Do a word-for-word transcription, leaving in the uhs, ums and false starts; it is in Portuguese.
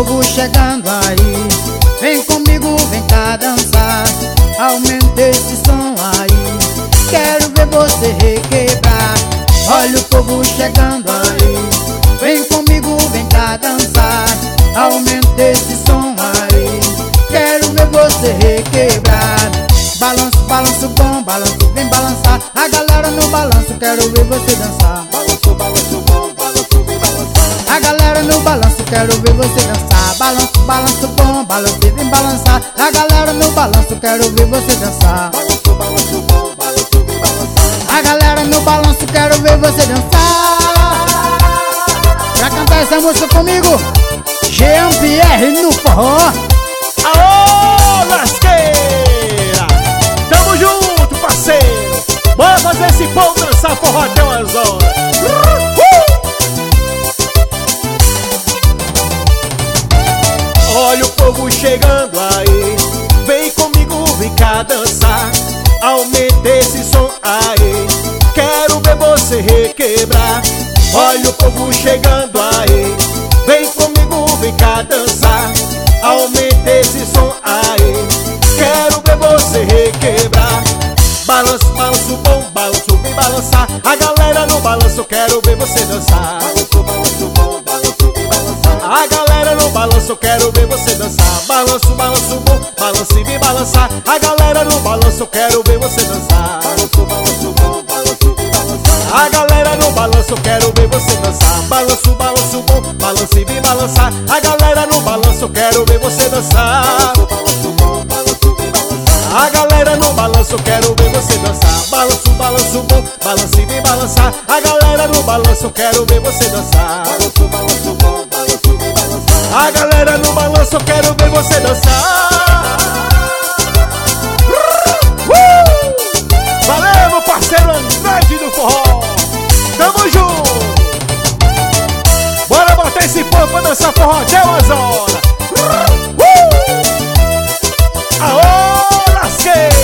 povo chegando aí, vem comigo, vem cá dançar. Aumenta esse som aí, quero ver você requebrar. Olha o povo chegando aí, vem comigo, vem cá dançar. Aumenta esse som aí, quero ver você requebrar. Balanço, balanço bom, balanço, vem balançar. A galera no balanço, quero ver você dançar. Balanço, balanço bom, balanço, vem balançar. A galera no balanço, quero ver você dançar. Balanço, balanço bom, balanço, vem balançar. A galera no balanço, quero ver você dançar. Balanço, balanço bom, balanço, vem balançar. A galera no balanço, quero ver você dançar. Pra cantar essa música comigo, Jean-Pierre no forró. Aô, lasqueira! Tamo junto, parceiro! Bora fazer esse povo dançar forró até umas horas! Olha o povo chegando aí, vem comigo, vem cá dançar. Aumenta esse som aí, quero ver você requebrar. Olha o povo chegando aí, vem comigo, vem cá dançar. Aumenta esse som aí, quero ver você requebrar. Balanço, balanço bom, balanço, vem balançar. A galera no balanço, quero ver você dançar. Balanço, balanço bom, balanço, vem balançar. A galera no balanço, quero ver você dançar. Balanço, balanço bom, balanço e vem balançar. A galera no balanço, quero ver você dançar. Balanço, balanço bom, balanço, vem balançar. A galera no balanço, quero ver você dançar. Balanço, balanço bom, balanço e vem balançar. A galera no balanço, quero ver você dançar. Balanço, balanço bom, balanço, vem balançar. A galera no balanço, quero ver você dançar. Balanço, balanço bom, balanço e vem balançar. A galera no balanço, quero ver você dançar. Balanço, balanço bom, balanço, vem balançar. A galera no balanço, quero ver você dançar. Uh! Valeu, meu parceiro Andrade do forró. Tamo junto. Bora botar esse povo pra dançar forró até umas horas. Uh! Aô, lasqueira!